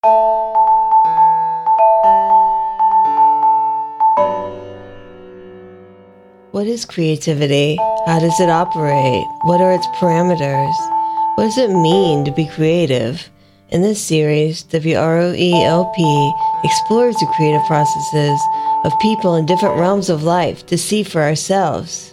What is creativity? How does it operate? What are its parameters? What does it mean to be creative? In this series, WROELP explores the creative processes of people in different realms of life to see for ourselves.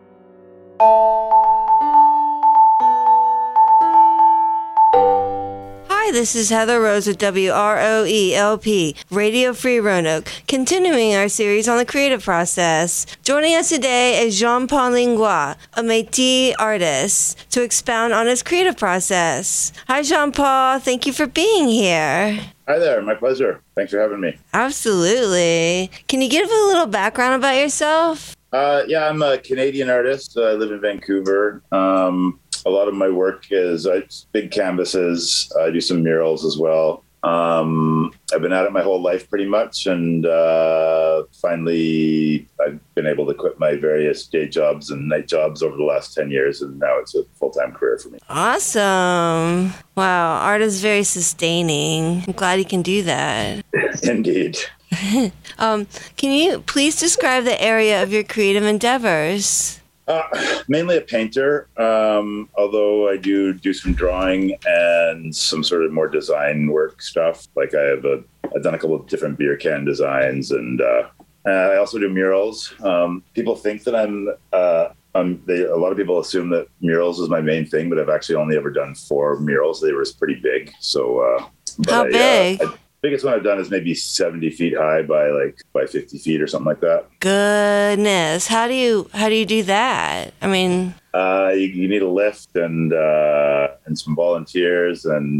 Hi, this is Heather Rose with WROELP, Radio Free Roanoke, continuing our series on the creative process. Joining us today is Jean-Paul Langlois, a Métis artist, to expound on his creative process. Hi, Jean-Paul. Thank you for being here. Hi there. My pleasure. Thanks for having me. Absolutely. Can you give a little background about yourself? Yeah, I'm a Canadian artist. I live in Vancouver. A lot of my work is big canvases. I do some murals as well. I've been at it my whole life pretty much. And finally, I've been able to quit my various day jobs and night jobs over the last 10 years. And now it's a full-time career for me. Awesome. Wow. Art is very sustaining. I'm glad you can do that. Indeed. Can you please describe the area of your creative endeavors? Mainly a painter, although I do some drawing and some sort of more design work stuff. Like I've done a couple of different beer can designs, and I also do murals. People think that a lot of people assume that murals is my main thing, but I've actually only ever done 4 murals. They were pretty big. So, how big? Biggest one I've done is maybe 70 feet high by 50 feet or something like that. Goodness. How do you do that? I mean, you need a lift and some volunteers, and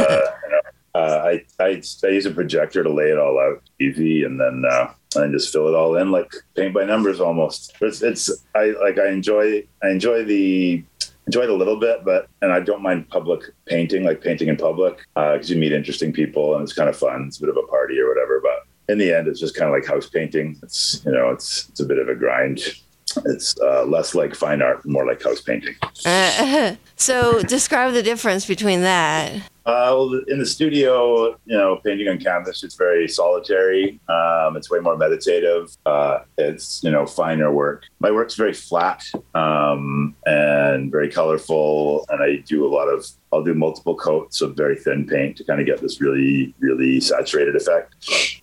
I use a projector to lay it all out easy, and then just fill it all in like paint by numbers almost. I enjoy it a little bit, and I don't mind public painting, like painting in public, because you meet interesting people and it's kind of fun. It's a bit of a party or whatever, but in the end, it's just kind of like house painting. It's a bit of a grind. It's less like fine art, more like house painting. So describe the difference between that. Well, in the studio, painting on canvas, it's very solitary. It's way more meditative. It's, finer work. My work's very flat and very colorful. And I'll do multiple coats of very thin paint to kind of get this really, really saturated effect.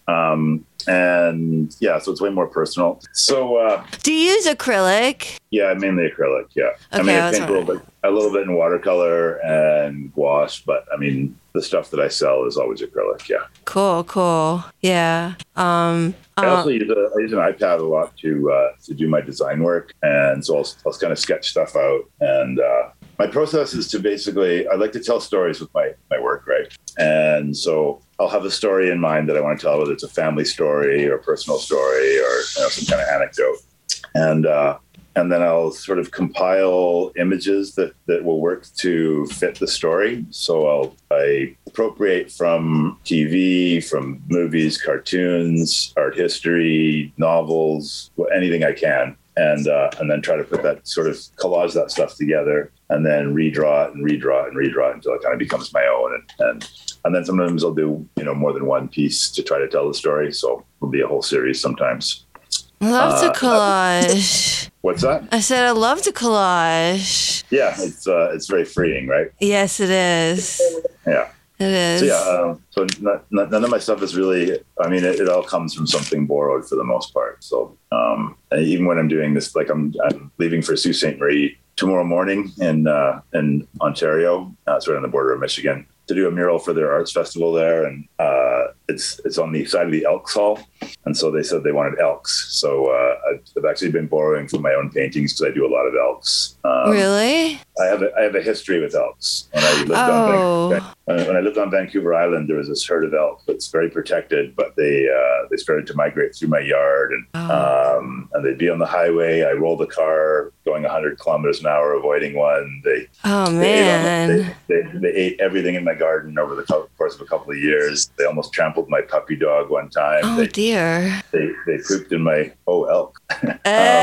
And yeah, so it's way more personal. So, do you use acrylic? Yeah, mainly acrylic. Yeah. Okay, I paint a little bit in watercolor and gouache, but I mean, the stuff that I sell is always acrylic. Yeah. Cool. Yeah. I also use an iPad a lot to do my design work, and so I'll kind of sketch stuff out. And my process is to I like to tell stories with my work, right? And so I'll have a story in mind that I want to tell, whether it's a family story or a personal story or some kind of anecdote. And then I'll sort of compile images that will work to fit the story. So I appropriate from TV, from movies, cartoons, art history, novels, anything I can. And then try to put that sort of collage that stuff together, and then redraw it until it kind of becomes my own. And then sometimes I'll do more than one piece to try to tell the story. So it'll be a whole series sometimes. I love to collage. What's that? I said I love to collage. Yeah, it's very freeing, right? Yes, it is. Yeah. It is. So yeah, so none of my stuff is really, I mean, it all comes from something borrowed for the most part. So even when I'm doing this, like I'm leaving for Sault Ste. Marie tomorrow morning in Ontario, sort of on the border of Michigan, to do a mural for their arts festival there. And it's on the side of the Elks Hall. And so they said they wanted elks. So I've actually been borrowing from my own paintings because I do a lot of elks. Really? I have a history with elks. When I lived on Vancouver Island, there was this herd of elk that's very protected, but they started to migrate through my yard, and they'd be on the highway. I rolled the car going 100 kilometers an hour, avoiding one. They ate everything in my garden over the course of a couple of years. They almost trampled my puppy dog one time. Oh, dear. They pooped in my elk.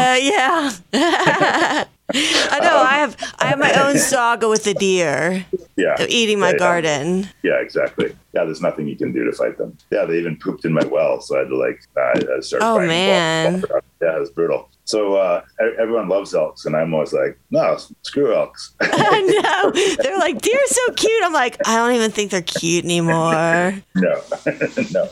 Yeah. I know. I have my own saga with the deer. eating my garden. Yeah, exactly. Yeah, there's nothing you can do to fight them. Yeah, they even pooped in my well, so I had to start. Oh man. Yeah, it was brutal. So everyone loves elks, and I'm always like, no, screw elks. I know. They're like, deer's so cute. I'm like, I don't even think they're cute anymore. No, no.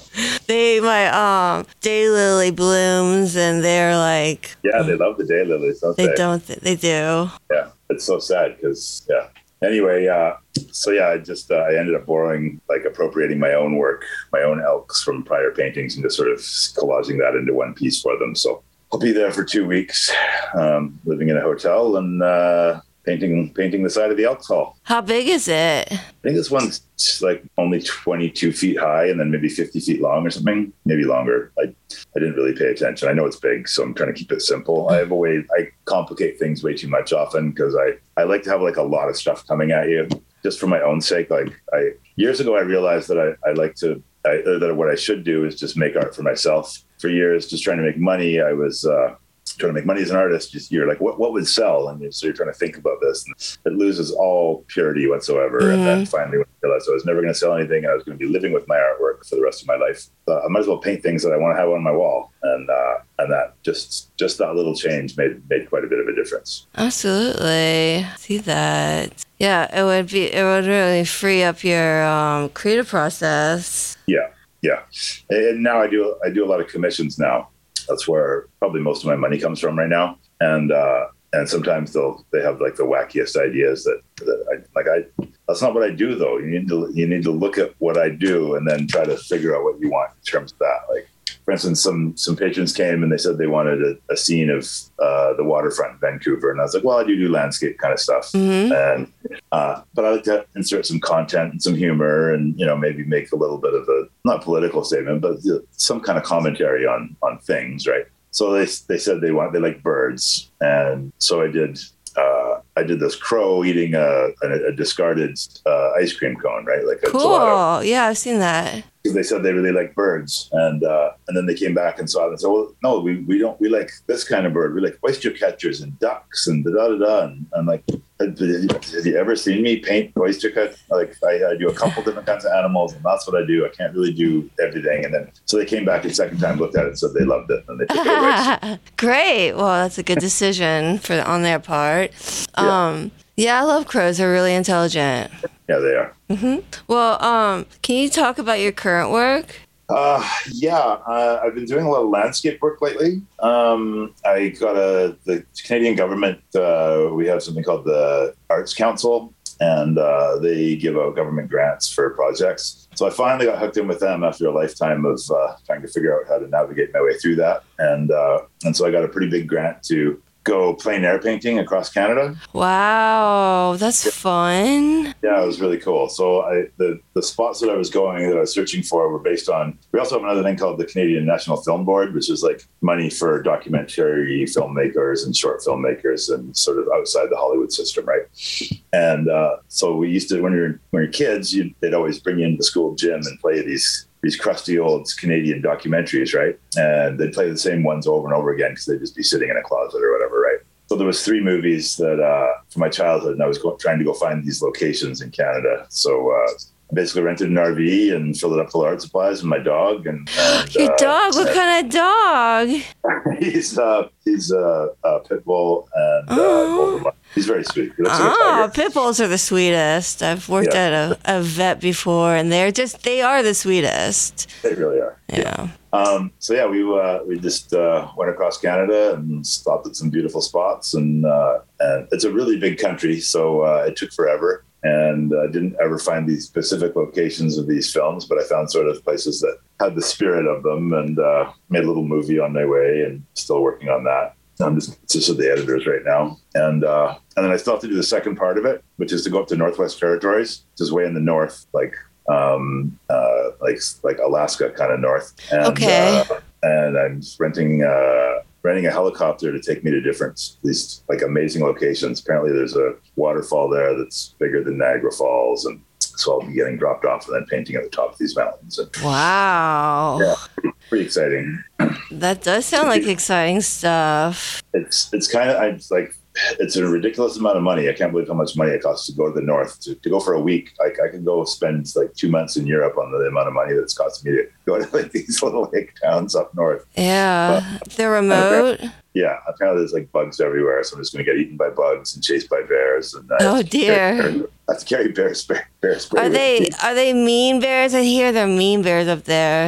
My daylily blooms, and they're like, yeah, they love the daylilies, don't they? They do. Yeah, it's so sad because Anyway, I ended up appropriating my own work, my own elks from prior paintings, and just sort of collaging that into one piece for them. So I'll be there for 2 weeks, living in a hotel and painting the side of the Elks Hall. How big is it? I think this one's like only 22 feet high and then maybe 50 feet long or something, maybe longer. I didn't really pay attention. I know it's big, so I'm trying to keep it simple. I complicate things way too much often because I like to have like a lot of stuff coming at you just for my own sake. Years ago, I realized that that what I should do is just make art for myself. For years, just trying to make money, I was trying to make money as an artist. You're like, what would sell? And so you're trying to think about this. And it loses all purity whatsoever. Mm-hmm. And then finally, when I realized I was never going to sell anything and I was going to be living with my artwork for the rest of my life, I might as well paint things that I want to have on my wall. And that just that little change made quite a bit of a difference. Absolutely. See that. Yeah, it would really free up your creative process. Yeah. And now I do a lot of commissions now. That's where probably most of my money comes from right now. And sometimes they have like the wackiest ideas that's not what I do though. You need to look at what I do and then try to figure out what you want in terms of that. Like, for instance, some patrons came and they said they wanted a scene of the waterfront in Vancouver. And I was like, well, I do landscape kind of stuff. Mm-hmm. But I like to insert some content and some humor and, maybe make a little bit of a, not political statement, but some kind of commentary on things, right? So they said they like birds. And so I did this crow eating a discarded ice cream cone, right? Like cool. Gelato. Yeah, I've seen that. They said they really like birds, and then they came back and saw it and said, "Well, no, we like this kind of bird. We like oyster catchers and ducks and da da da." And I'm like, "Have you ever seen me paint oyster cut? Like I do a couple different kinds of animals, and that's what I do. I can't really do everything." And then so they came back a second time, looked at it, and said they loved it, and they took it. Great. Well, that's a good decision on their part. Yeah, I love crows. They're really intelligent. Yeah, they are. Mm-hmm. Well, can you talk about your current work? I've been doing a lot of landscape work lately. I got the Canadian government. We have something called the Arts Council, and they give out government grants for projects. So I finally got hooked in with them after a lifetime of trying to figure out how to navigate my way through that. And so I got a pretty big grant to go plein air painting across Canada. Wow, that's fun. Yeah, it was really cool. So the spots that I was searching for were based on, we also have another thing called the Canadian National Film Board, which is like money for documentary filmmakers and short filmmakers and sort of outside the Hollywood system, right? And so we used to, when you're kids, they'd always bring you into the school gym and play these crusty old Canadian documentaries, right? And they'd play the same ones over and over again because they'd just be sitting in a closet or whatever, right? So there was 3 movies that from my childhood, and I was trying to go find these locations in Canada. So I basically rented an RV and filled it up full of art supplies and my dog. And your dog? What kind of dog? He's a pit bull and Doberman. He's very sweet. Pit bulls are the sweetest. I've worked at a vet before, and they are the sweetest. They really are. Yeah. We just went across Canada and stopped at some beautiful spots, and it's a really big country, so it took forever. And I didn't ever find these specific locations of these films, but I found sort of places that had the spirit of them, and made a little movie on my way, and still working on that. I'm just with the editors right now. And then I still have to do the second part of it, which is to go up to Northwest Territories, which is way in the north, like Alaska kind of north. And, okay. And I'm renting a helicopter to take me to these like amazing locations. Apparently there's a waterfall there that's bigger than Niagara Falls. And so I'll be getting dropped off and then painting at the top of these mountains. Wow. Yeah, pretty exciting. That does sound like exciting stuff. It's kind of, it's a ridiculous amount of money. I can't believe how much money it costs to go to the north to go for a week. Like I can go spend like 2 months in Europe on the amount of money that's costing me to go to like these little lake towns up north. Yeah, they're remote. Yeah, apparently there's like bugs everywhere, so I'm just going to get eaten by bugs and chased by bears. And oh dear, I have to carry bear spray. Are they mean bears? I hear they're mean bears up there.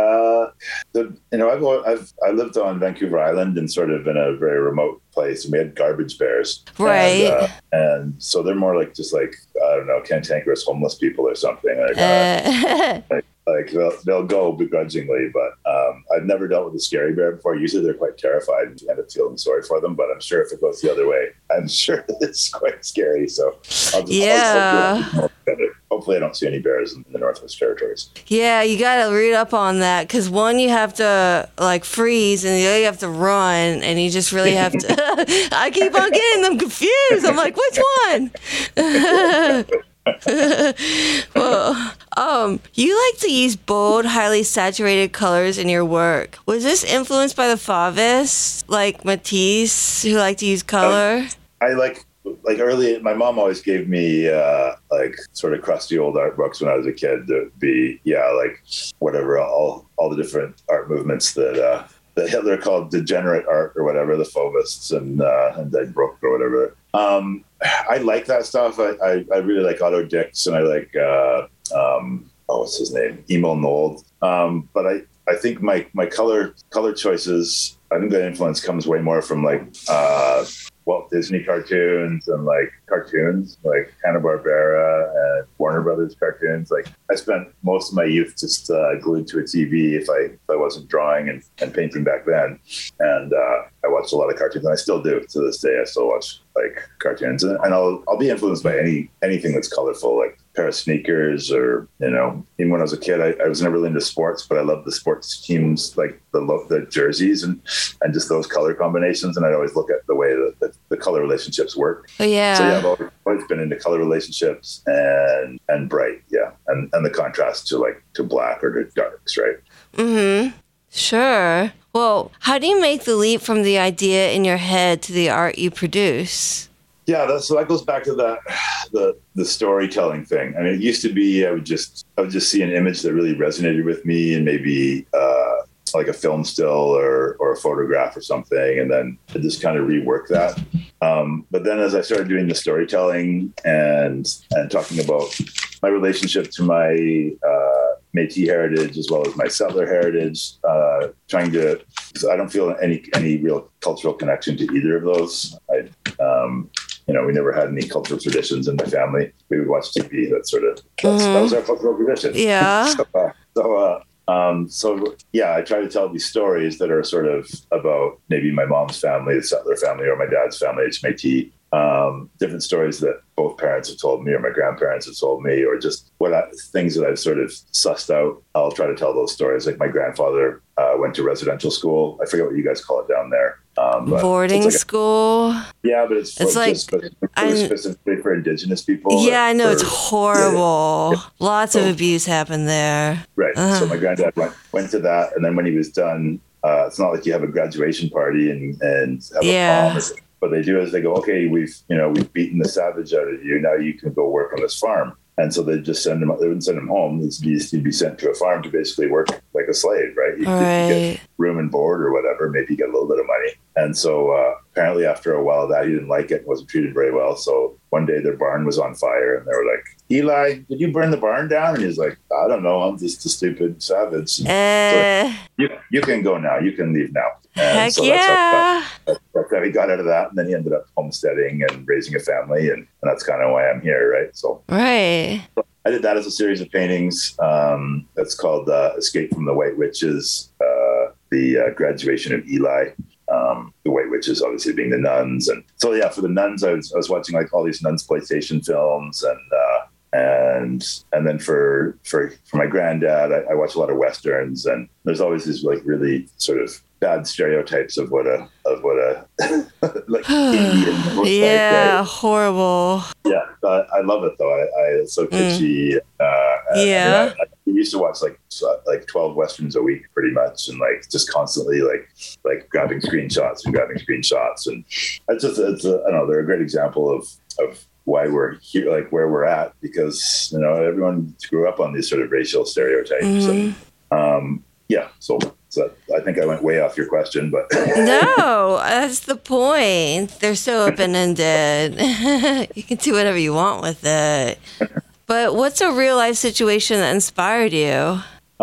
I lived on Vancouver Island and sort of in a very remote place, and we had garbage bears, right? And so they're more like just like I don't know, cantankerous homeless people or something. Like they'll go begrudgingly, but I've never dealt with a scary bear before. Usually they're quite terrified and you end up feeling sorry for them, but I'm sure if it goes the other way, I'm sure it's quite scary. So hopefully I don't see any bears in the Northwest Territories. Yeah, you got to read up on that because one, you have to like freeze and the other you have to run and you just really have to. I keep on getting them confused. I'm like, which one? Well, you like to use bold, highly saturated colors in your work. Was this influenced by the Fauvists, like Matisse, who like to use color? I like early. My mom always gave me like sort of crusty old art books when I was a kid to be like whatever all the different art movements that Hitler called degenerate art or whatever, the Fauvists and Die Bruck or whatever. I like that stuff. I really like Otto Dix and I like what's his name, Emil Nold. But I think my color choices, I think the influence comes way more from like Walt Disney cartoons and like cartoons like Hanna-Barbera and Warner Brothers cartoons. Like I spent most of my youth just glued to a TV if I wasn't drawing and painting back then. And I watched a lot of cartoons and I still do to this day. I still watch like cartoons and I'll be influenced by anything that's colorful, like a pair of sneakers or, even when I was a kid, I was never really into sports, but I loved the sports teams, like the jerseys and just those color combinations. And I'd always look at the way that the color relationships work. Oh, yeah. So yeah, I've always been into color relationships and bright. Yeah. And the contrast to black or to darks. Right. Mm-hmm. Sure. Well, how do you make the leap from the idea in your head to the art you produce? Yeah, so that goes back to the storytelling thing. I mean, it used to be I would just see an image that really resonated with me, and maybe like a film still or a photograph or something, and then I just kind of rework that. But then as I started doing the storytelling and talking about my relationship to my Métis heritage as well as my settler heritage, because I don't feel any real cultural connection to either of those. We never had any cultural traditions in my family. We would watch TV. That was our cultural tradition. Yeah. So I try to tell these stories that are sort of about maybe my mom's family, the settler family, or my dad's family, it's Métis. Different stories that both parents have told me or my grandparents have told me, or just things that I've sort of sussed out. I'll try to tell those stories. Like my grandfather went to residential school. I forget what you guys call it down there. Boarding school. Yeah, but it's like specifically for Indigenous people. Yeah, I know it's horrible. Yeah. Lots of abuse happened there. Right. So my granddad went to that, and then when he was done, it's not like you have a graduation party and have a prom. What they do is they go, okay, we've beaten the savage out of you. Now you can go work on this farm. And so they just send him. They wouldn't send him home. He'd be sent to a farm to basically work like a slave, right? You get room and board or whatever. Maybe you get a little bit of money. And so apparently after a while that he didn't like it, wasn't treated very well. So one day their barn was on fire and they were like, Eli, did you burn the barn down? And he's like, I don't know. I'm just a stupid savage. So you can go now. You can leave now. And heck so yeah. That's how he got out of that. And then he ended up homesteading and raising a family. And that's kind of why I'm here, right? So right. I did that as a series of paintings. That's called Escape from the White Witches, the graduation of Eli. The White Witches obviously being the nuns. And so, for the nuns, I was watching like all these nunsploitation films and then for my granddad, I watch a lot of Westerns, and there's always these like really sort of bad stereotypes of what a like Indian looks like, right? Horrible. Yeah, I love it though. It's so kitschy. we used to watch like 12 westerns a week, pretty much, and like just constantly like grabbing screenshots, and it's I don't know, they're a great example of why we're here, like where we're at, because everyone grew up on these sort of racial stereotypes. And so I think I went way off your question, but no, that's the point. They're so open-ended. You can do whatever you want with it. But what's a real life situation that inspired you?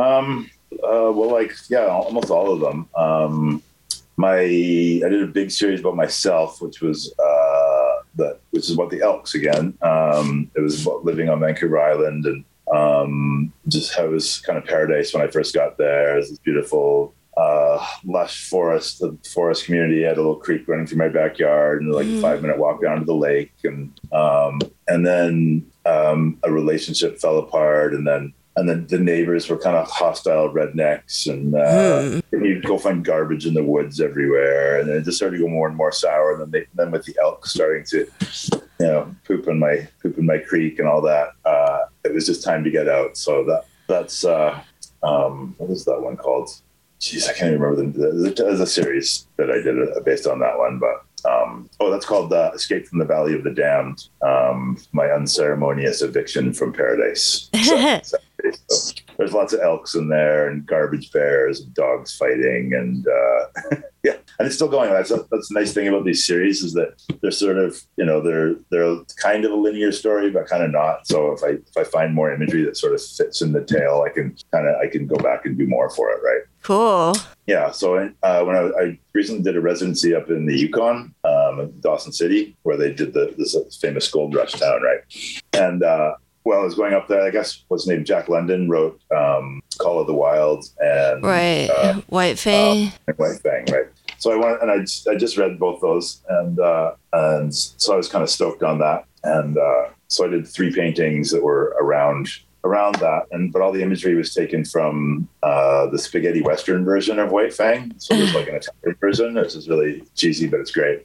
Almost all of them. I did a big series about myself, which is about the Elks again. It was about living on Vancouver Island, and just how it was kind of paradise when I first got there. It was this beautiful, lush forest community. I had a little creek running through my backyard, and like a 5-minute walk down to the lake. And then a relationship fell apart, and then the neighbors were kind of hostile rednecks, and you'd go find garbage in the woods everywhere, and then it just started to go more and more sour. And then with the elk starting to, poop in my creek and all that, it was just time to get out. So that's what is that one called? Jeez, I can't even remember. There's a series that I did based on that one, but that's called Escape from the Valley of the Damned, my unceremonious eviction from paradise. So there's lots of elks in there, and garbage bears, and dogs fighting, and and it's still going. That's the nice thing about these series, is that they're sort of, they're kind of a linear story, but kind of not. So if I find more imagery that sort of fits in the tale, I can go back and do more for it, right? Cool. Yeah. So when I recently did a residency up in the Yukon, Dawson City, where they did this famous gold rush town, right? And I was going up there, I guess what's his name, Jack London wrote Call of the Wild and White Fang. White Fang, right? So I went and I just read both those, and so I was kind of stoked on that, and so I did 3 paintings that were around that, but all the imagery was taken from the spaghetti western version of White Fang. So there's like an Italian version, which is really cheesy, but it's great.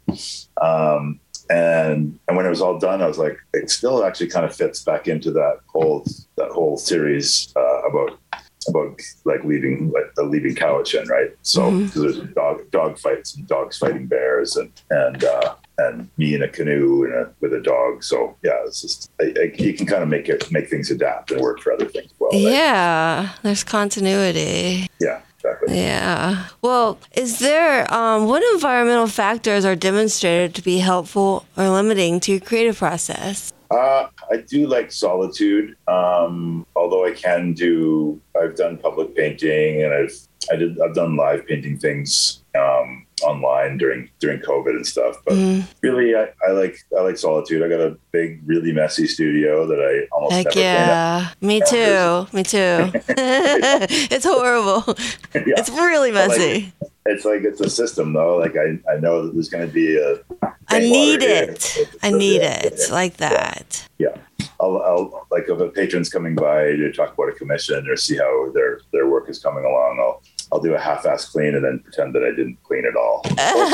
And when it was all done, I was like, it still actually kind of fits back into that whole series about like leaving Cowichan, right? So because there's dog fights and dogs fighting bears, and me in a canoe with a dog. So yeah, it's just you can kind of make things adapt and work for other things as well. Right? Yeah, there's continuity. Yeah. Exactly. Yeah. Well, is there what environmental factors are demonstrated to be helpful or limiting to your creative process? I do like solitude, although I've done public painting, and I've done live painting things online during COVID and stuff. But really, I like solitude. I got a big, really messy studio that I almost never clean up. Me too. It's horrible. Yeah. It's really messy. It's a system though. Like I know that there's going to be I need it like that. Yeah. I'll like if a patron's coming by to talk about a commission or see how their work is coming along, I'll do a half-ass clean and then pretend that I didn't clean at all.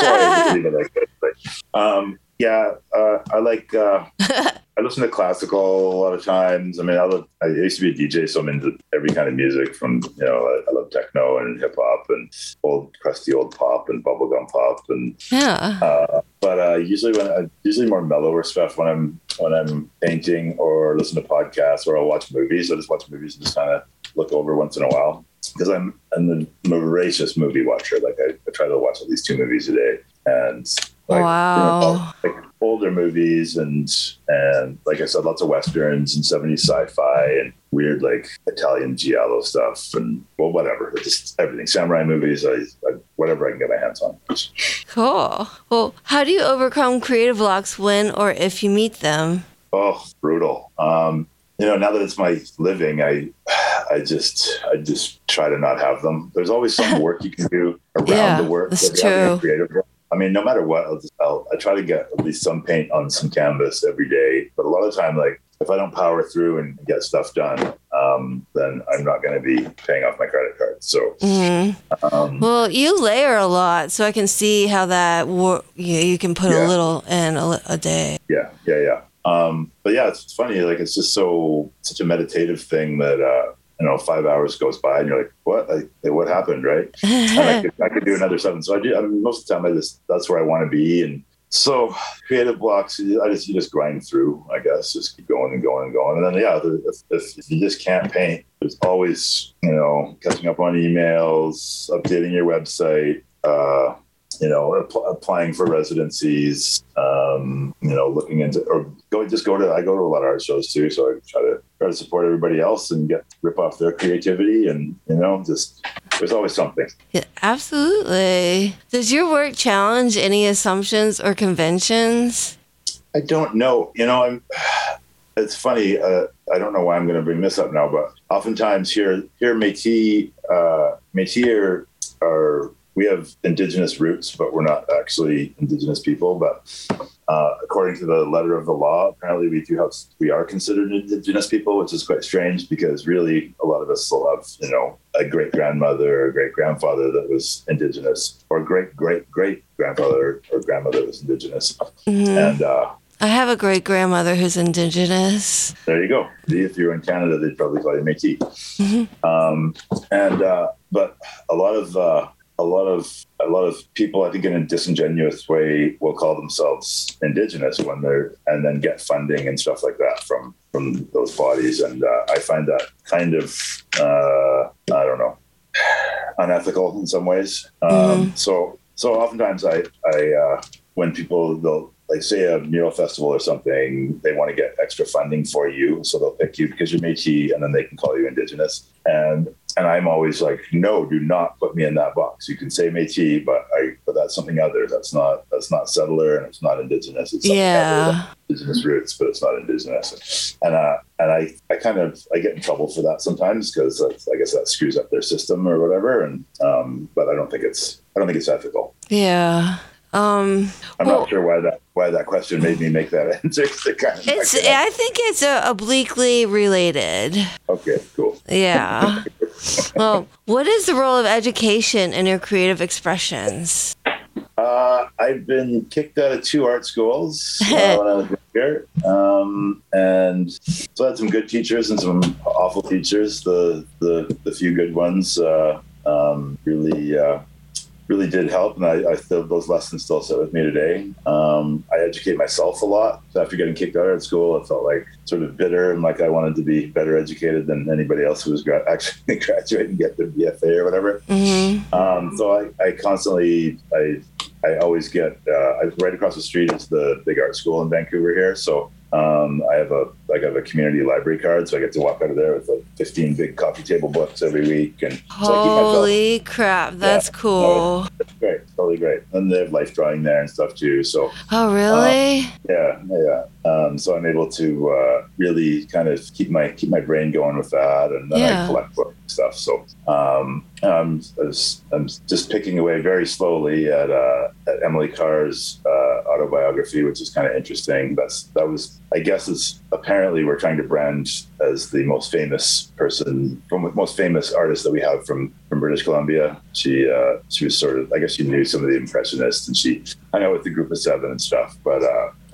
I listen to classical a lot of times. I mean, I used to be a DJ, so I'm into every kind of music from, I love techno and hip hop and old crusty old pop and bubblegum pop and but usually more mellower stuff when I'm painting or listen to podcasts, or I'll watch movies. I just watch movies and just kind of look over once in a while, because I'm a voracious movie watcher. Like I try to watch at least 2 movies a day, and wow. Like older movies and like I said, lots of westerns and 70s sci-fi and weird like Italian giallo stuff and whatever, just everything, samurai movies, whatever I can get my hands on. Cool. Well, how do you overcome creative blocks when or if you meet them? Oh, brutal. Now that it's my living, I just try to not have them. There's always some work you can do around the work. That's true. Creative work. I mean, no matter what, I try to get at least some paint on some canvas every day. But a lot of the time, like if I don't power through and get stuff done, then I'm not going to be paying off my credit card. So, well, you layer a lot, so I can see how that you can put a little in a day. Yeah. But yeah, it's funny. Like it's just such a meditative thing that 5 hours goes by and you're like, what happened? Right. And I could do another 7. So most of the time that's where I want to be. And so creative blocks, you just grind through, I guess, just keep going and going and going. And then, if you just can't paint, there's always, catching up on emails, updating your website, applying for residencies, looking into, I go to a lot of art shows too. So I try to support everybody else and rip off their creativity and, there's always something. Yeah, absolutely. Does your work challenge any assumptions or conventions? I don't know. It's funny. I don't know why I'm going to bring this up now, but oftentimes here Métis we have Indigenous roots, but we're not actually Indigenous people. But according to the letter of the law, apparently we are considered Indigenous people, which is quite strange because really a lot of us still have, a great grandmother or great grandfather that was Indigenous, or great grandfather or grandmother that was Indigenous. Mm-hmm. And I have a great grandmother who's Indigenous. There you go. If you were in Canada, they'd probably call you Métis. Mm-hmm. But a lot of people, I think, in a disingenuous way, will call themselves Indigenous and then get funding and stuff like that from those bodies, and I find that kind of I don't know, unethical in some ways. Mm-hmm. So oftentimes I when they'll, like, say a mural festival or something, they want to get extra funding for you, so they'll pick you because you're Métis, and then they can call you Indigenous. And I'm always like, no, do not put me in that box. You can say Métis, but that's something other. That's not settler, and it's not Indigenous. It's something other. Indigenous roots, but it's not Indigenous. And I get in trouble for that sometimes because I guess that screws up their system or whatever. And but I don't think it's ethical. Yeah. I'm not sure why that question made me make that answer. I think it's obliquely related. Okay, cool. Yeah. Well, what is the role of education in your creative expressions? I've been kicked out of 2 art schools when I was younger, and so I had some good teachers and some awful teachers. The few good ones really did help, and I still, those lessons still sit with me today. I educate myself a lot. So after getting kicked out of art I felt like sort of bitter and like I wanted to be better educated than anybody else who was actually graduate and get their BFA or whatever. Mm-hmm. So I constantly, I always get, right across the street is the big art school in Vancouver here. So I have a community library card, so I get to walk out of there with like 15 big coffee table books every week. And holy crap, that's cool. It's great, totally great. And they have life drawing there and stuff too. So oh really? Yeah. So I'm able to really kind of keep my brain going with that, and then I collect books and stuff. So I'm just picking away very slowly at Emily Carr's autobiography, which is kind of interesting. That was, I guess, it's apparently we're trying to brand as the most famous artist that we have from British Columbia. She was sort of, I guess she knew some of the Impressionists, and she hung out with the Group of Seven and stuff. But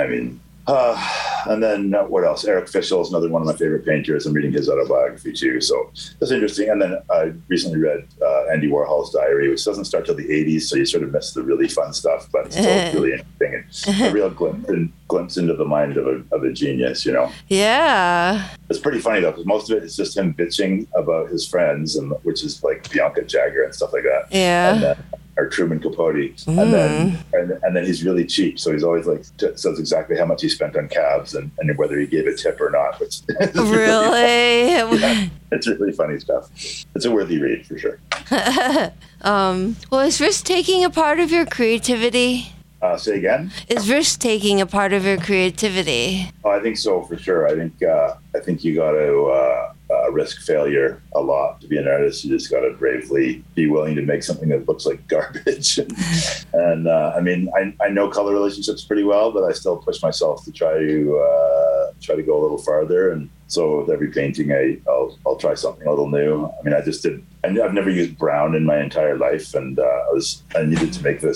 and then what else? Eric Fischel is another one of my favorite painters. I'm reading his autobiography too, so that's interesting. And then I recently read Andy Warhol's diary, which doesn't start till the 80s, so you sort of miss the really fun stuff, but it's still really interesting and a real glimpse into the mind of a genius, Yeah. It's pretty funny though, because most of it is just him bitching about his friends, and which is like Bianca Jagger and stuff like that. Yeah. And then, or Truman Capote, and then he's really cheap, so he's always like says exactly how much he spent on cabs and whether he gave a tip or not. Which really, it's really funny stuff. It's a worthy read for sure. Well, is risk-taking a part of your creativity? Say again? Is risk-taking a part of your creativity? Oh, I think so, for sure. I think you got to risk failure a lot to be an artist. You just got to bravely be willing to make something that looks like garbage. And I know color relationships pretty well, but I still push myself to try to go a little farther. And so with every painting, I'll try something a little new. I mean, I've never used brown in my entire life, and I needed to make this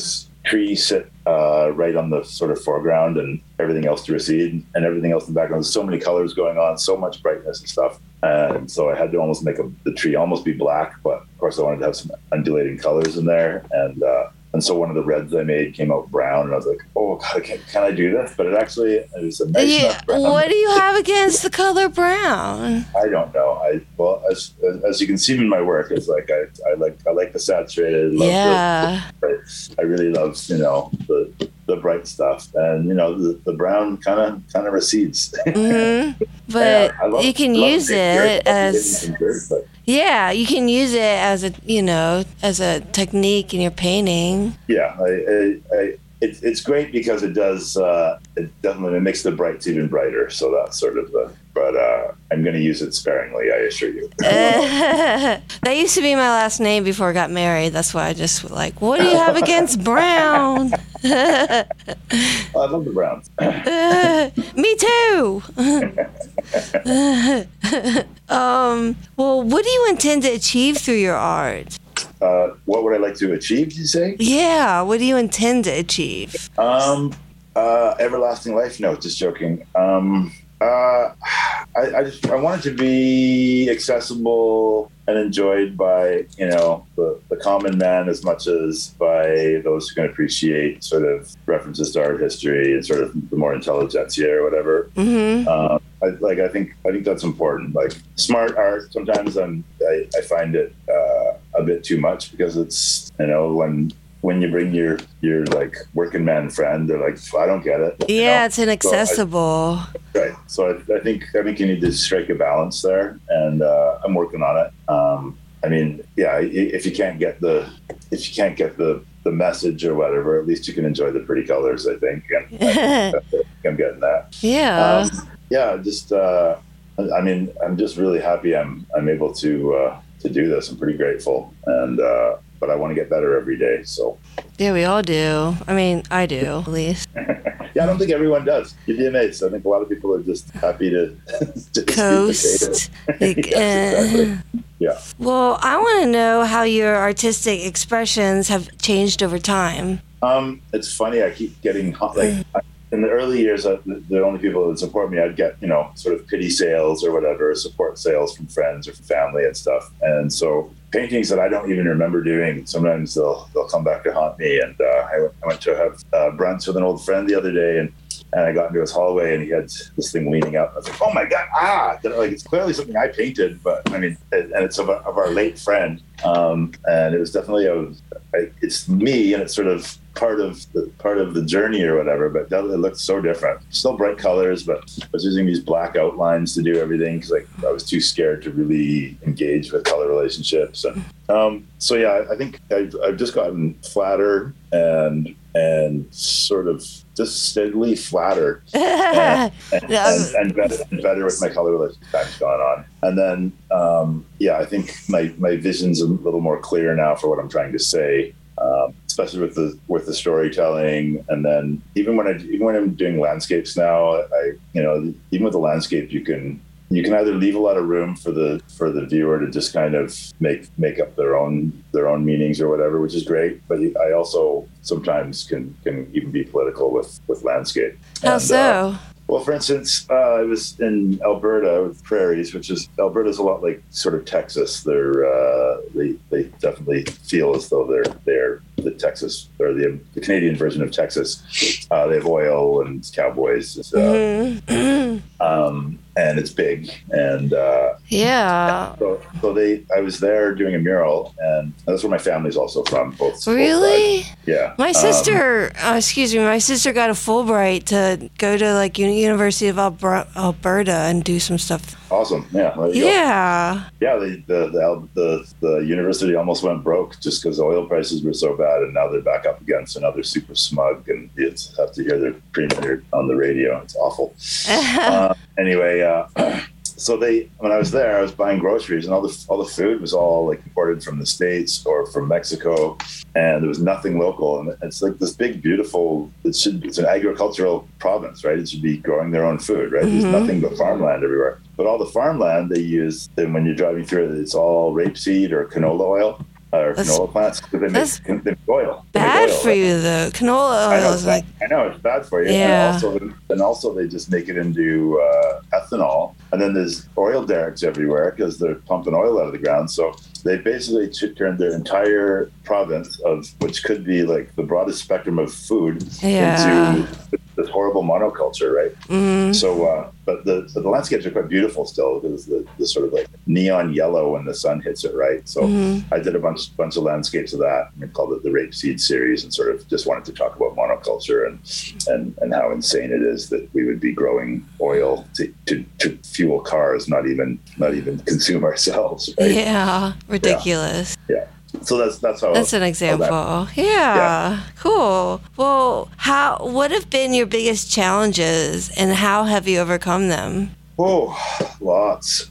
trees sit right on the sort of foreground and everything else to recede and everything else in the background. There's so many colors going on, so much brightness and stuff. And so I had to almost make the tree almost be black, but of course I wanted to have some undulating colors in there. And so one of the reds I made came out brown, and I was like, "Oh God, can I do this?" But it was a nice enough brown. What do you have against the color brown? I don't know. As you can see in my work, it's like I like the saturated. Yeah. I really love the bright stuff, and the brown kind of recedes. Mm-hmm. But you can use it as you can use it as a technique in your painting. Yeah, it's great because it does it definitely makes the brights even brighter. So that's sort of but I'm going to use it sparingly, I assure you. That used to be my last name before I got married. That's why I just like, what do you have against brown? I love the browns. Me too. Well, what do you intend to achieve through your art? What would I like to achieve, did you say? Yeah, what do you intend to achieve? Everlasting life? No, just joking. I want it to be accessible and enjoyed by, the common man as much as by those who can appreciate sort of references to art history and sort of the more intelligentsia or whatever. Mm-hmm. I think that's important. Like smart art, sometimes I find it a bit too much because it's, when you bring your like working man friend, they're like, I don't get it. Yeah, it's inaccessible. Right. So I think you need to strike a balance there, and I'm working on it. If you can't get the message or whatever, at least you can enjoy the pretty colors, I think. And I'm getting that. Yeah. I'm just really happy I'm able to do this. I'm pretty grateful, and but I want to get better every day. So yeah, we all do. I mean, I do at least. Yeah, I don't think everyone does. You'd be amazed. I think a lot of people are just happy to coast. Exactly. Yeah. Well, I want to know how your artistic expressions have changed over time. It's funny. I keep getting in the early years, the only people that support me, I'd get, sort of pity sales or whatever, support sales from friends or from family and stuff. And so paintings that I don't even remember doing, sometimes they'll come back to haunt me. And I went to have brunch with an old friend the other day, and I got into his hallway, and he had this thing leaning out. I was like, oh my God, it's clearly something I painted, but I mean, and it's of our late friend. And it was definitely it's me, and it's sort of part of the journey or whatever, but it looked so different. Still bright colors, but I was using these black outlines to do everything because I was too scared to really engage with color relationships. And so yeah, I think I've just gotten flatter and sort of just steadily flatter and better with my color relationships time's gone on. And then I think my vision's a little more clear now for what I'm trying to say. Especially with the storytelling, and then even when I'm doing landscapes now, even with the landscape, you can either leave a lot of room for the viewer to just kind of make up their own meanings or whatever, which is great. But I also sometimes can even be political with landscape. How so? Well, for instance, I was in Alberta with prairies, Alberta's a lot like sort of Texas. They definitely feel as though they're the Texas or the Canadian version of Texas. They have oil and cowboys. And it's big. And so I was there doing a mural, and that's where my family's also from. Really? Both yeah. My sister, my sister got a Fulbright to go to like University of Alberta and do some stuff. Awesome. Yeah. Yeah. Yeah. The university almost went broke just because oil prices were so bad, and now they're back up again. So now they're super smug, and you have to hear their premier on the radio. It's awful. Anyway, so when I was there, I was buying groceries, and all the food was all like imported from the States or from Mexico, and there was nothing local. And it's like this big, beautiful. It's an agricultural province, right? It should be growing their own food, right? Mm-hmm. There's nothing but farmland everywhere. But all the farmland they use, then when you're driving through it, it's all rapeseed or canola oil. or canola plants because they make oil. Bad oil, for right? you though. Canola oil is like. I know it's bad for you. Yeah. And also they just make it into ethanol. And then there's oil derricks everywhere because they're pumping oil out of the ground. So they basically turned their entire province which could be like the broadest spectrum of food into this horrible monoculture, right? Mm-hmm. So, but the landscapes are quite beautiful still because the sort of like neon yellow when the sun hits it, right? So I did a bunch of landscapes of that and called it the Rapeseed series, and sort of just wanted to talk about monoculture and how insane it is that we would be growing oil to fuel cars, not even consume ourselves. Right? Yeah, ridiculous. Yeah. So that's how. That's an example. Yeah, cool. Well, what have been your biggest challenges, and how have you overcome them? Oh, lots.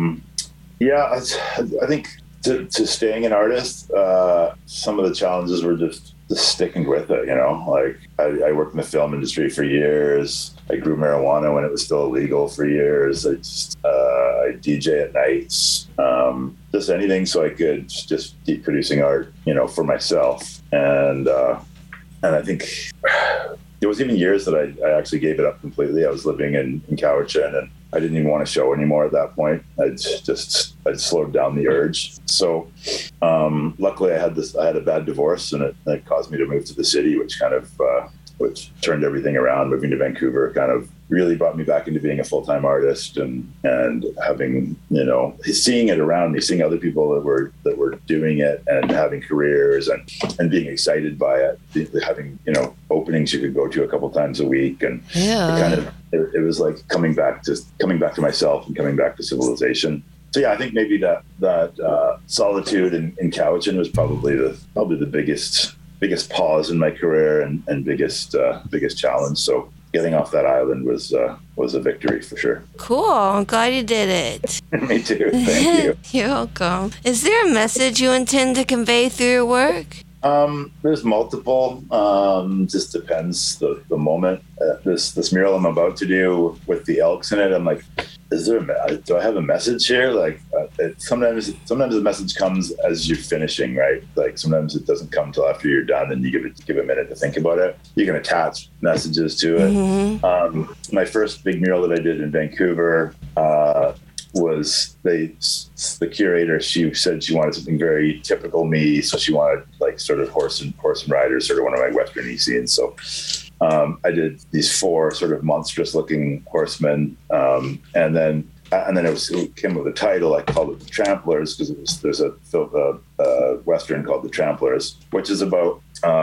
I think to staying an artist, some of the challenges were just sticking with it. Like I worked in the film industry for years. I grew marijuana when it was still illegal for years. I DJ at nights, just anything so I could just keep producing art, for myself. And I think there was even years that I actually gave it up completely. I was living in Cowichan and I didn't even want to show anymore at that point. I'd slowed down the urge. So luckily I had a bad divorce and it caused me to move to the city, which kind of which turned everything around. Moving to Vancouver kind of really brought me back into being a full-time artist and having, seeing it around me, seeing other people that were doing it and having careers and being excited by it, having, openings you could go to a couple times a week. And it was like coming back to myself and coming back to civilization. So yeah, I think maybe that solitude in Cowichan was probably the biggest pause in my career and biggest challenge. So getting off that island was a victory for sure. Cool. I'm glad you did it. Me too. Thank you. You're welcome. Is there a message you intend to convey through your work? There's multiple. Just depends the moment. This mural I'm about to do with the elks in it, I'm like, do I have a message here? Like sometimes the message comes as you're finishing, right? Like sometimes it doesn't come till after you're done and you give a minute to think about it. You can attach messages to it. Mm-hmm. My first big mural that I did in Vancouver was the curator. She said she wanted something very typical me, so she wanted like sort of horse and riders, sort of one of my Western scenes. So I did these 4 sort of monstrous looking horsemen, and then it came with a title. I called it The Tramplers because there's a Western called The Tramplers, which is about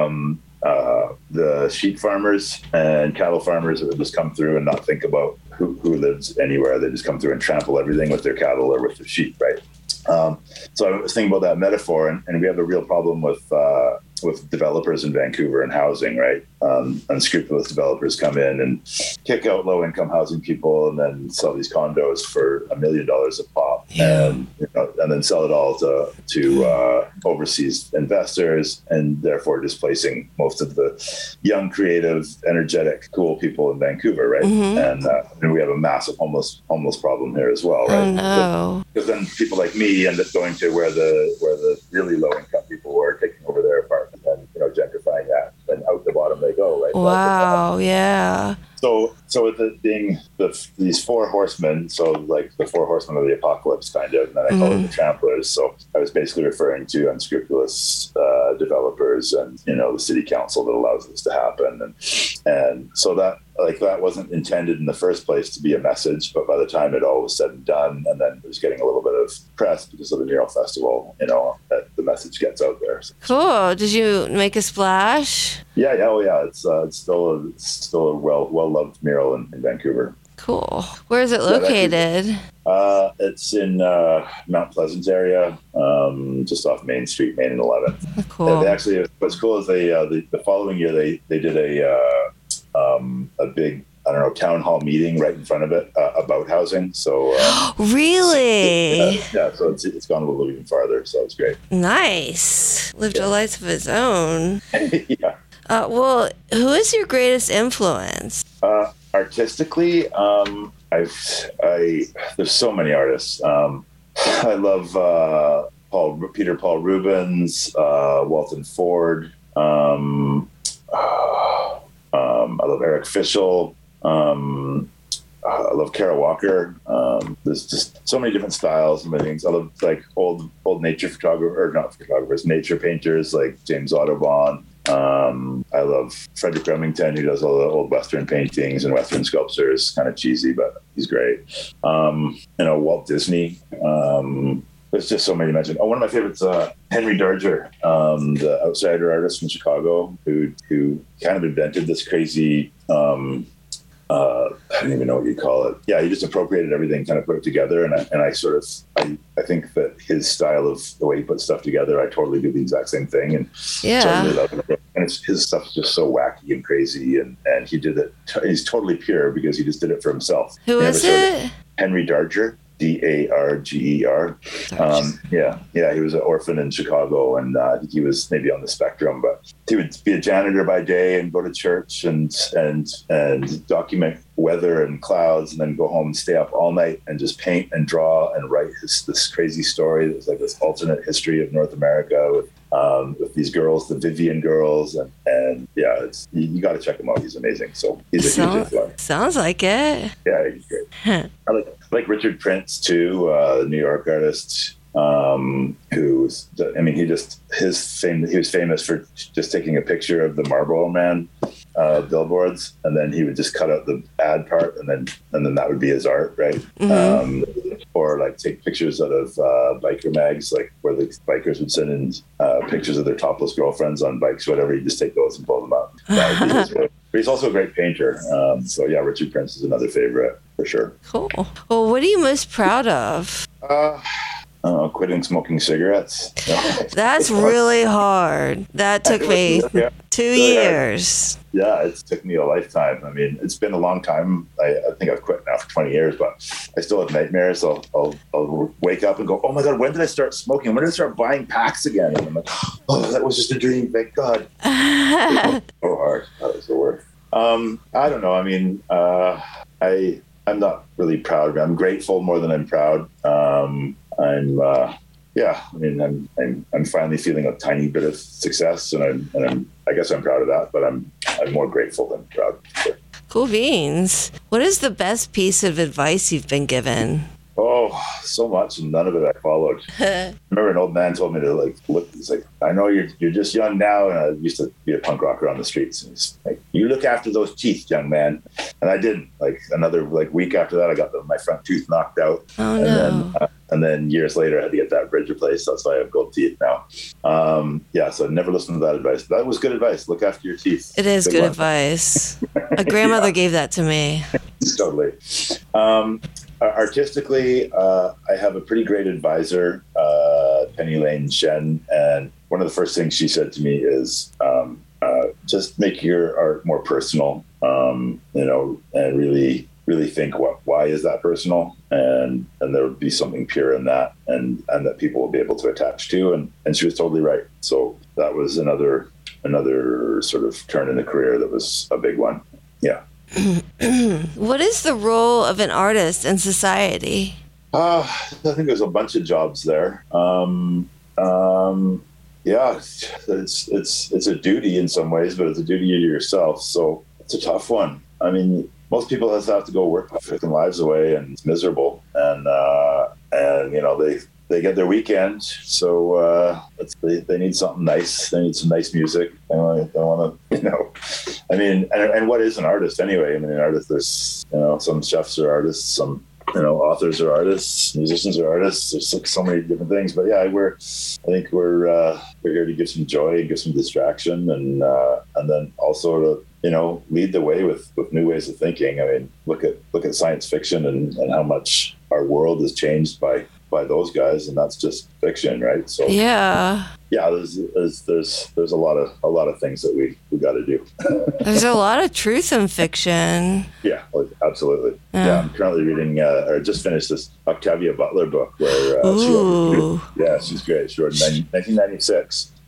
the sheep farmers and cattle farmers that would just come through and not think about who lives anywhere. They just come through and trample everything with their cattle or with their sheep, right? So I was thinking about that metaphor, and we have a real problem with developers in Vancouver and housing, right? Unscrupulous developers come in and kick out low-income housing people, and then sell these condos for $1 million a pop, and then sell it all to overseas investors, and therefore displacing most of the young, creative, energetic, cool people in Vancouver, right? Mm-hmm. And we have a massive homeless problem here as well, right? Oh no! Because then people like me end up going to where the really low-income people were, taking over their apartments and gentrifying that, and out the bottom they go, right? Wow, yeah. So with it being these 4 horsemen, so like the 4 horsemen of the apocalypse, kind of, and then I call it the Tramplers. So I was basically referring to unscrupulous developers and the city council that allows this to happen, and so that wasn't intended in the first place to be a message, but by the time it all was said and done, and then it was getting a little bit of press because of the mural festival, that the message gets out there. Cool. Did you make a splash? Yeah. Oh yeah. It's still a well loved mural in Vancouver. Cool. Where is it located? It's in Mount Pleasant area, just off Main Street, Main and 11th. Cool. They actually, what's cool is the following year they did a big, I don't know, town hall meeting right in front of it about housing. So really, yeah. So it's gone a little even farther. So it's great. Nice. Lived a life of his own. Yeah. Well, who is your greatest influence? Artistically, there's so many artists. I love Peter Paul Rubens, Walton Ford. I love Eric Fischl. I love Kara Walker. There's just so many different styles and things. I love like old nature nature painters like James Audubon. I love Frederick Remington, who does all the old Western paintings and Western sculptures. Kind of cheesy, but he's great. Walt Disney. There's just so many to mention. One of my favorites, Henry Darger, the outsider artist from Chicago, who kind of invented this crazy. I don't even know what you call it. Yeah, he just appropriated everything, kind of put it together, and I think that his style of the way he puts stuff together, I totally do the exact same thing, and yeah, so I really love it. And his stuff is just so wacky and crazy, and he did it. He's totally pure because he just did it for himself. Who is it? Henry Darger. Darger. He was an orphan in Chicago, and I think he was maybe on the spectrum, but he would be a janitor by day and go to church and document weather and clouds, and then go home and stay up all night and just paint and draw and write this crazy story that was like this alternate history of North America with these girls, the Vivian girls, and you got to check him out. He's amazing. So he's a huge influence. Sounds like it. Yeah, he's great. I like Richard Prince too, New York artist. He was famous for just taking a picture of the Marlboro Man billboards, and then he would just cut out the ad part, and then that would be his art, right? Mm-hmm. Or like take pictures out of biker mags, like where the bikers would send in pictures of their topless girlfriends on bikes, whatever. He'd just take those and pull them out. But he's also a great painter. Richard Prince is another favorite for sure. Cool. Well, what are you most proud of? Quitting smoking cigarettes. That's really hard. That took me 2 years. Yeah, it took me a lifetime. I mean, it's been a long time. I think I've quit now for 20 years, but I still have nightmares. I'll wake up and go, oh my God, when did I start smoking? When did I start buying packs again? And I'm like, oh, that was just a dream. Thank God. So hard. That was the worst. I don't know. I mean, I'm not really proud. I'm grateful more than I'm proud. I'm finally feeling a tiny bit of success, and I guess I'm proud of that, but I'm more grateful than proud. Sure. Cool beans. What is the best piece of advice you've been given? Oh, so much, and none of it I followed. I remember an old man told me to look. He's like, I know you're just young now, and I used to be a punk rocker on the streets. And he's like, you look after those teeth, young man. And I didn't. Another week after that, I got my front tooth knocked out. Oh no. And then years later, I had to get that bridge replaced. That's why I have gold teeth now. So I never listened to that advice. That was good advice. Look after your teeth. It is good advice. A grandmother gave that to me. Totally. Artistically, I have a pretty great advisor, Penny Lane Shen. And one of the first things she said to me is, just make your art more personal, and really think why is that personal, and there would be something pure in that, and that people will be able to attach to, and she was totally right. So that was another sort of turn in the career that was a big one. Yeah. What is the role of an artist in society? I think there's a bunch of jobs there. It's a duty in some ways, but it's a duty to yourself. So it's a tough one. I mean, most people have to go work their lives away, and it's miserable. And they get their weekend, so they need something nice. They need some nice music. They want to, I mean, and what is an artist anyway? I mean, an artist, there's, some chefs are artists, some, authors are artists, musicians are artists. There's so many different things, but yeah, I think we're here to give some joy and give some distraction, and then also to, lead the way with new ways of thinking. I mean, look at science fiction and how much our world is changed by those guys, and that's just fiction, right? So yeah, there's a lot of things that we got to do. There's a lot of truth in fiction. Yeah, absolutely. Yeah, I'm currently reading or just finished this Octavia Butler book where she's great. She wrote in 1996,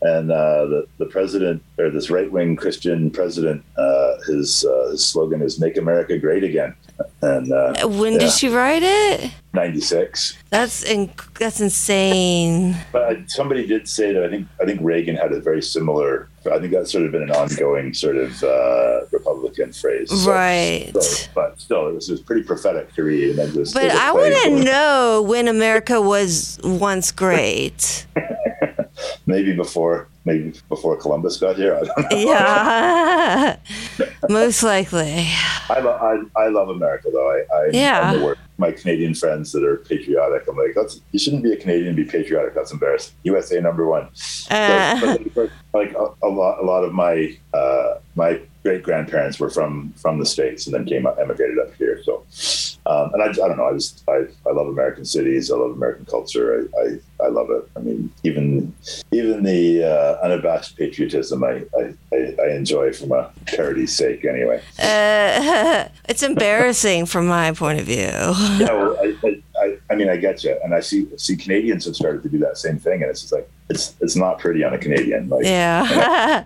And the president, or this right-wing Christian president, his slogan is "Make America Great Again." And when did she write it? 96. That's insane. But somebody did say that I think Reagan had a very similar. I think that's sort of been an ongoing sort of Republican phrase. Right. But still, it was pretty prophetic to read. And just, but I want to know when America was once great. Maybe before Columbus got here. I don't know. Yeah, most likely. I love America, though. I'm the worst. My Canadian friends that are patriotic, I'm like, you shouldn't be a Canadian and be patriotic. That's embarrassing. USA #1. But like a lot of my my great grandparents were from the States and then emigrated up here. So, and I don't know. I love American cities. I love American culture. I love it. I mean, even the unabashed patriotism I enjoy from a charity's sake. Anyway, it's embarrassing from my point of view. Yeah, well, I mean, I get you, and I see Canadians have started to do that same thing, and it's just like it's not pretty on a Canadian. Like, yeah.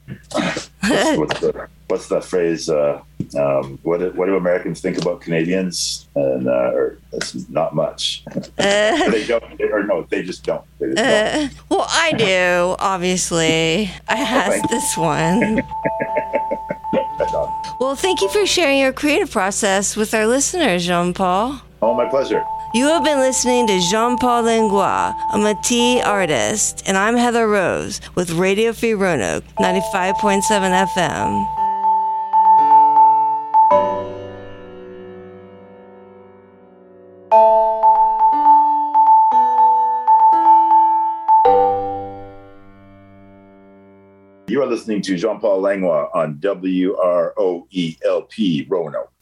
What's the phrase? What do Americans think about Canadians? And or it's not much. They don't, they just don't. Well, I do. Obviously, I asked this one. Well, thank you for sharing your creative process with our listeners, Jean-Paul. Oh, my pleasure. You have been listening to Jean-Paul Langlois, a Métis artist, and I'm Heather Rose with Radio Free Roanoke, 95.7 FM. You are listening to Jean-Paul Langlois on WROELP Roanoke.